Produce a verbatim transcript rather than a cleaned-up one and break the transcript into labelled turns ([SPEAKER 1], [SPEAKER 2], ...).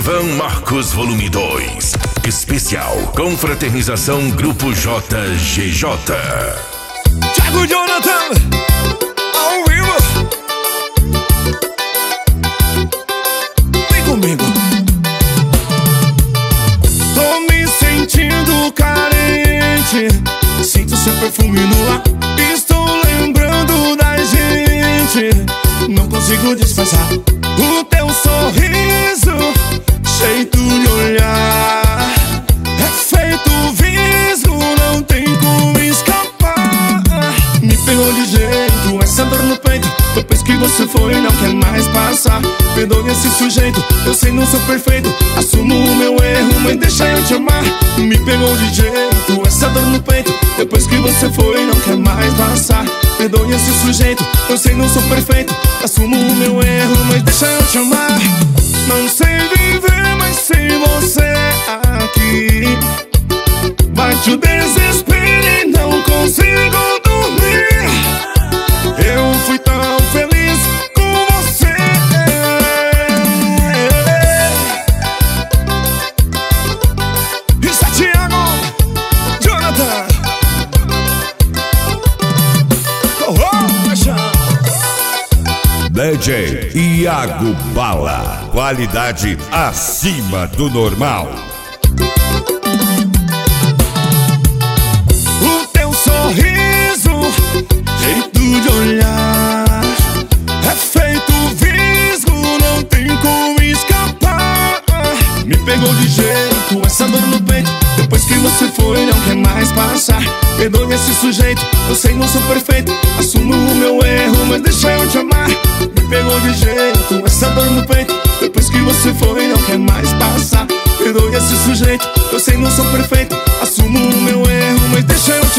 [SPEAKER 1] Festival Marcos Volume dois. Especial Confraternização Grupo J G J.
[SPEAKER 2] Thiago Jonathan, ao vivo. Vem comigo. Tô me sentindo carente, sinto seu perfume no ar. Estou lembrando da gente, não consigo disfarçar o teu sorriso, jeito de olhar. É feito visgo, não tem como escapar. Me pegou de jeito, essa dor no peito. Depois que você foi, não quer mais passar. Perdoe esse sujeito, eu sei não sou perfeito. Assumo o meu erro, mas deixa eu te amar. Me pegou de jeito, essa dor no peito. Depois que você foi, não quer mais passar. Perdoe esse sujeito, eu sei não sou perfeito. Assumo o meu erro, mas deixa eu te amar. Não sei viver, mas sem você aqui. Bate o desespero e não consigo dormir. Eu fui tão feliz com você. Isso é Thiago Jonathan. Oh, oh, paixão.
[SPEAKER 3] D J Iago Bala, qualidade acima do normal.
[SPEAKER 2] O teu sorriso, jeito de olhar, é feito visgo, não tem como escapar. Me pegou de jeito, essa dor no peito. Depois que você foi, não quer mais passar. Perdoe esse sujeito, eu sei não sou perfeito. Assumo o meu erro, mas deixa eu te amar. Me pegou de jeito, essa dor no peito. Depois que você foi, não quer mais passar. Perdoe esse sujeito, eu sei não sou perfeito. Assumo o meu erro, mas deixa eu te amar.